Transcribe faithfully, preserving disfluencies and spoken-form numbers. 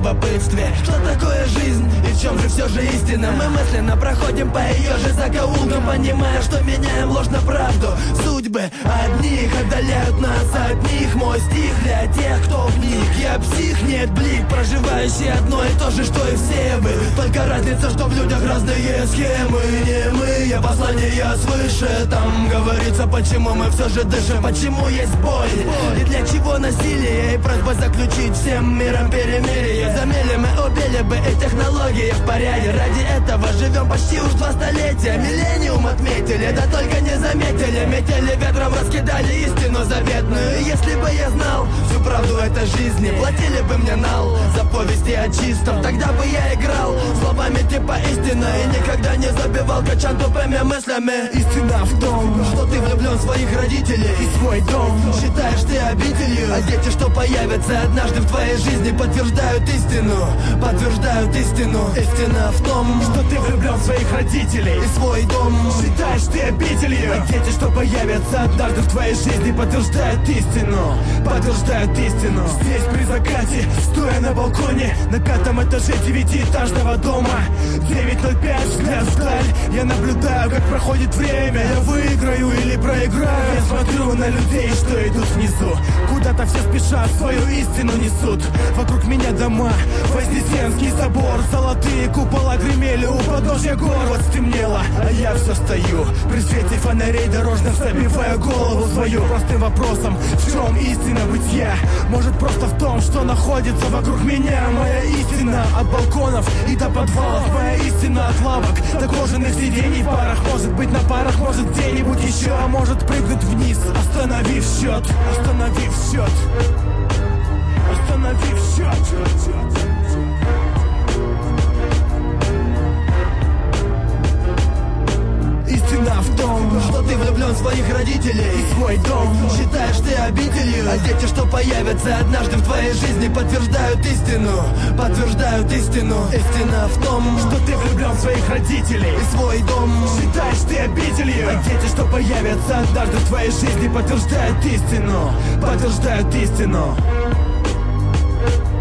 любопытстве. Что такое жизнь и в чем же все же истина? Мы мысленно проходим по ее же закоулкам, понимая, что меняем ложь на правду. Судьбы одних отдаляют нас от них. Мой стих для тех, кто в них. Я псих, нет блик, проживающий одно и то же, что и все вы. Только разница, что в людях разные схемы. Не мы, я послание свыше. Там говорится, почему мы все же дышим, почему есть боль и для чего насилие. И просьба заключить всем миром перемирие. Замели мы убили бы и технологии в порядке. Ради этого живем почти уж два столетия. Миллениум отметили, да только не заметили. Метели ветром раскидали истину заветную. И если бы я знал всю правду этой жизни, платили бы мне нал за повести о чистом. Тогда бы я играл словами типа истина и никогда не забивал качан тупыми мыслями. Истина в том, что ты влюблен в своих родителей и свой дом считаешь ты обителью. А дети, что появятся однажды в твоей жизни, подтверждают истину, подтверждают истину. Истина в том, что ты влюблен в своих родителей и свой дом считаешь ты обителью. А дети, что появятся однажды в твоей жизни, подтверждают истину, подтверждают истину. Здесь при закате, стоя на балконе на пятом этаже девятиэтажного дома, девять ноль пять, взгляд вдаль. Я наблюдаю, как проходит время. Я выиграю или проиграю. Я смотрю на людей, что идут внизу. Куда-то все спешат, свою истину несут. Вокруг меня дома, Вознесенский собор. Золотые купола гремели у подножья гор. Вот стемнело, а я все стою при свете фонарей дорожных, забивая голову свою простым вопросом: в чем истина бытия? Может, просто в том, что находится вокруг меня. Моя истина от балконов и до подвалов. Моя истина от лавок до кожаных сидений в парах. Может быть на парах, может где-нибудь еще. А может прыгнуть вниз, остановив счет. Остановив счет. Остановив счет. Истина в том, что ты влюблен в своих родителей и свой дом считаешь ты обителью. А дети, что появятся однажды в твоей жизни, подтверждают истину, подтверждают истину. Истина в том, что ты влюблен в своих родителей и свой дом считаешь ты обителью. А дети, что появятся однажды в твоей жизни, подтверждают истину, подтверждают истину.